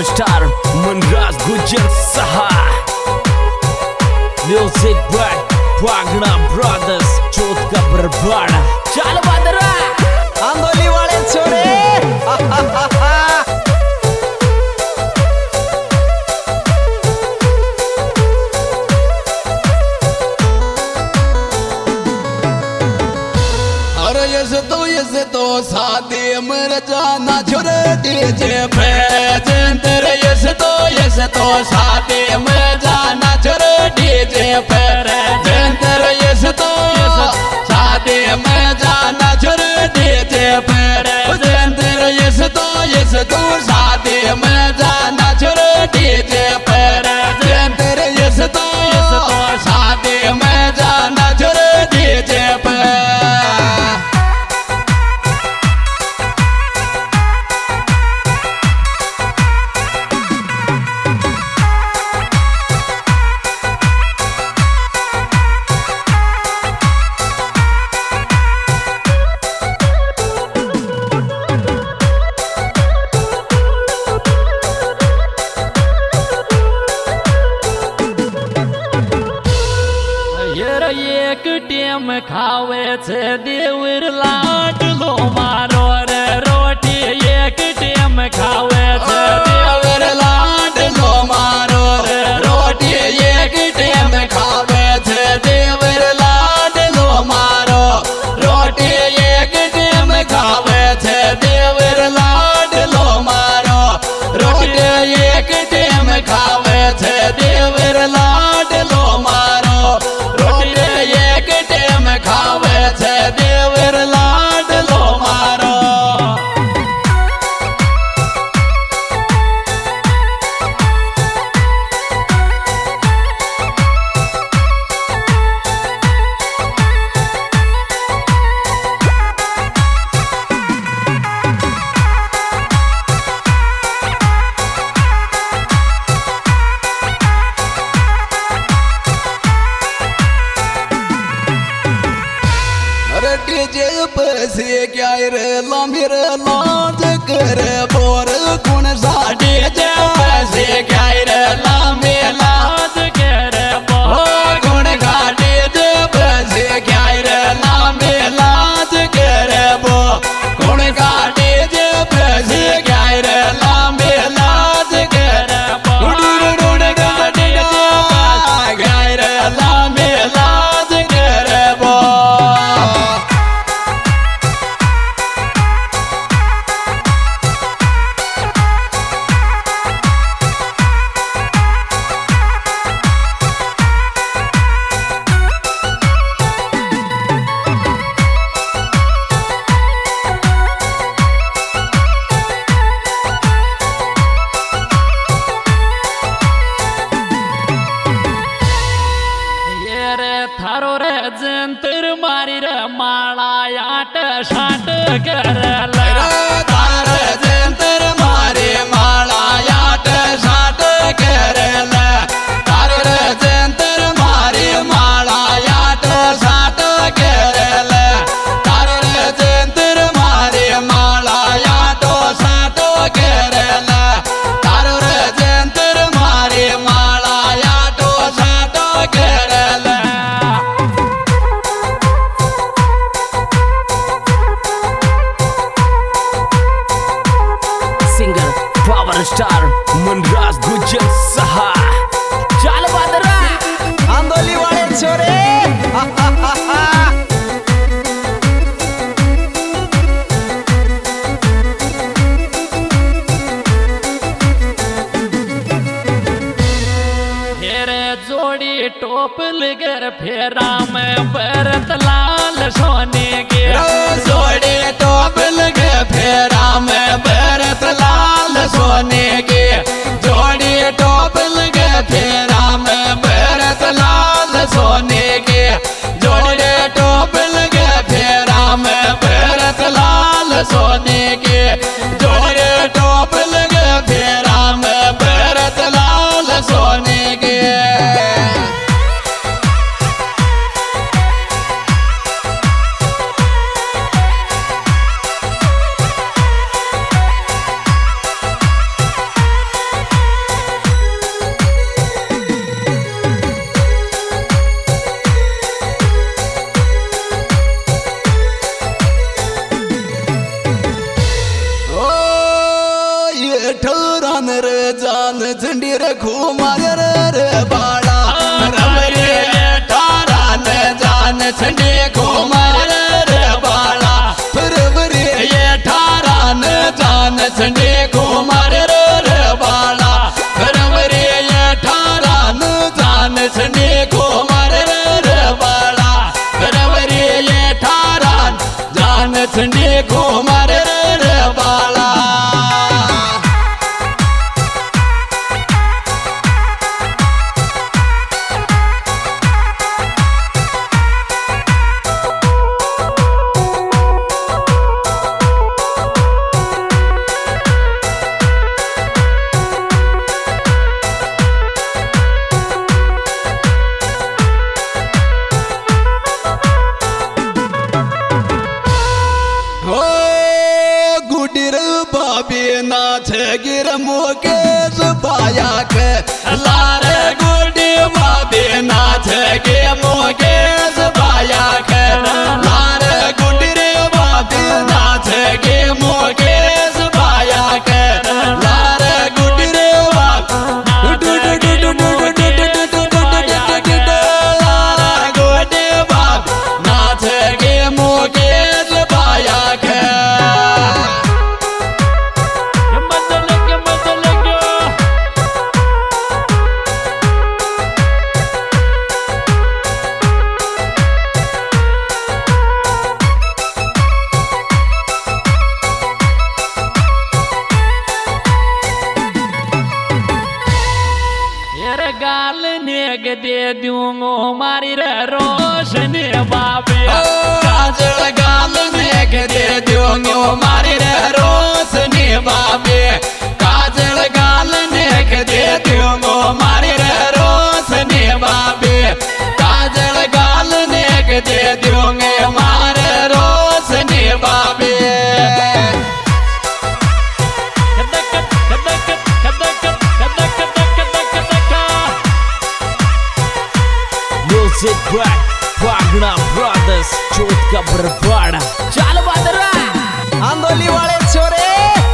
Power star Manraj Gujjar सहा music by पागड़ा brothers चौथ का बरबाड़ा चल बदरा आंदोली वाले छोरे ये तो शादी मर जाना छोरे डीजे पे जंतर ये तो शादी मर जाना छोरे डीजे पे जंतर ये तो शादी मर जाना छोरे डीजे पे जंतर ये तो शादी मर जाना छोरे डीजे पे जंतर ये तो शादी मर जाना छोरे डीजे पे एक टेम खावे छे देवर लाडलो मारो रे रोटी एक टेम खावे छे देवर लाडलो मारो रे रोटी एक टेम खावे छे देवर लाडलो मारो रोटी एक टेम खावे छे देवर लाडलो मारो रोटी एक टेम खावे छे देवर लाडलो मारो एक टेम खावे छे देवर लाडलो मारो डीजे पैसे क्या रे लामिर लाज कर बोर कौन सा डीजे पैसे क्या रे लामे लाज कर बोर कौन सा डीजे पैसे क्या रे लामे लाज कर बो कौन सा डीजे पैसे क्या रे लामे लाज कर बो ढूंढ का डीजे क्या रे लामे लाज कर बो थारो रे जंतर मारी रे माला आट शाट कर तार जंतर मारे माला आट शाट कर तार जंतर मारे माला आट शाट कर तार जंतर मारे माला आट शाट कर तार जंतर मारे माला आट शाट कर singer power star Manraj Gujjar सहा चल बदरा आंदोली वाले छोरे जोड़ी टोप लगर फेरा में भरत लाल सोने के जोड़ी टोप लगे फेरा में भरत लाल सोने के जोड़ी टोप लगे फेरा में भरत लाल सोने के जोड़ी टोप लगे फेरा में भरत लाल सोने के जोड़ी टोप लगे फेरा में भरत लाल सोने के घुमार रे बाला रवरे ठारा न जान छंडे घुमार रे बाला रवरे ठारा न जान छंडे घुमार रे बाला रवरे ठारा न जान छंडे घुमार रे बाला रवरे ठारा जान छंडे घुमार रे बाला नाथ गिर मुकेश पाया के लार गुडी बाबे नाथ गे मुकेश पाया के लार गुडी रे बाबे नाथ गे मुकेश पाया के लार गुडी रे नाथ गे मुकेश पाया के गाल नेग दे दूंगो मारी रे रोशनी बाबे काजल गाल नेग दे दूंगो मारी रे रोशनी बाबे काजल गाल नेग दे दूंगो मारी रे रोशनी बाबे काजल गाल नेग दे दूंगे मारे रोशनी बाबे Music back, Wagner Brothers, चोट का बरबाड़ा चल बादरा आंदोली वाले छोरे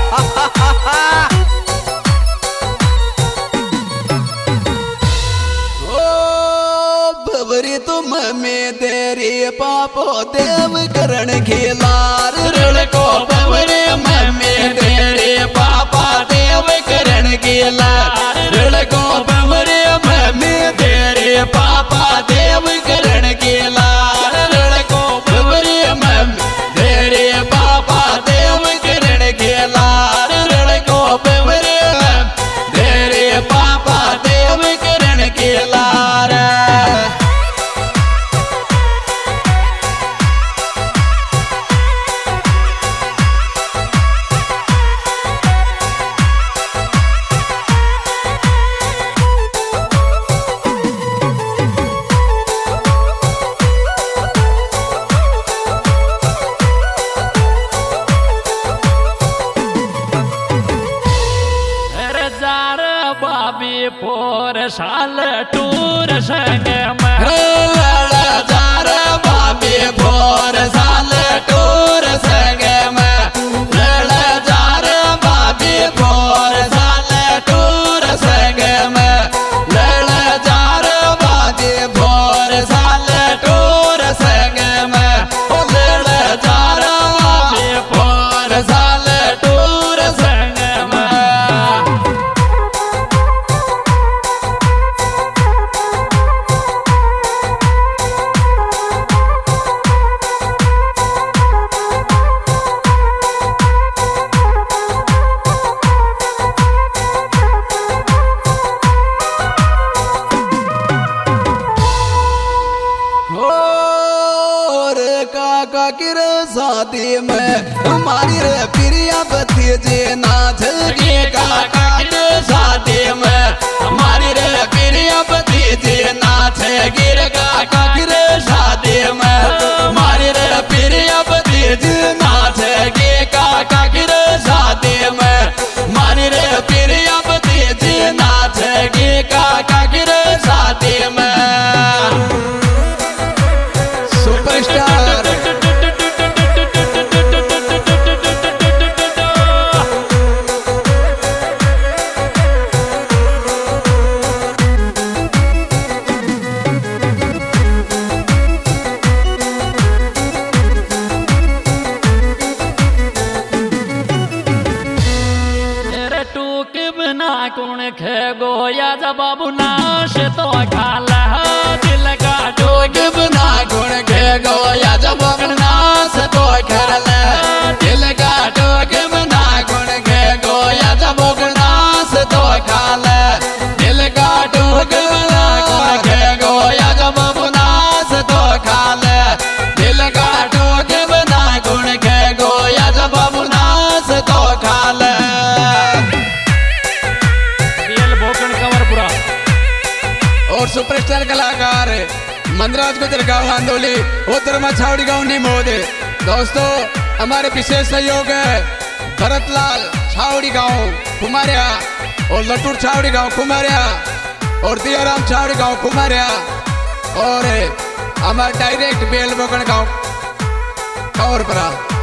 ओ बबरी तुम में तेरी पापो देव करण की लार ऋण को बबरी में तेरे पापा देव करण की लार ऋण को बबरी में तेरे पापा देव करण की लार ऋण को बबरी में तेरे पापा देव करण की लार ऋण को बबरी में तेरे पापा देव करण की लार बाबी पोर साल टूर संग में जार बाबी भोर साल टूर संग में जार बाबी भोर साल टूर संग में जार बाबी भोर साल टूर संग में जार बाबी भोर साल टूर संग में काका किर शादी में हमारी रे प्रिया भतीजे नाथ के काका के शादी में हमारी रे प्रिया भतीजे नाथ गिर काका किर शादी में हमारी रे प्रिया भतीजे नाथ के काका किर शादी में हमारी रे प्रिया भतीजे नाथ के काका किर शादी में सुपरस्टार खे गोया जब नाश तो खाला दिल का जोग बना गुण खे गोया जब नाश तो करले दिल का जोग बना गुण खे गोया जब नाश तो खाले दिल का जोग बना गुण खे गोया जब नाश तो खाले दिल का जोग बना गुण खे गोया जब नाश तो खाले और सुपरस्टार कलाकार मंदराज गुजर गाँव आंदोली उत्तर छावड़ी गाँव निमोद। दोस्तों हमारे विशेष सहयोग है भरतलाल छावड़ी गाँव कुमारिया और लटूर छावड़ी गाँव कुमारिया और दियाराम छावड़ी गाँव कुमारिया और हमारे डायरेक्ट बेल बोगन गाँव कौरपरा।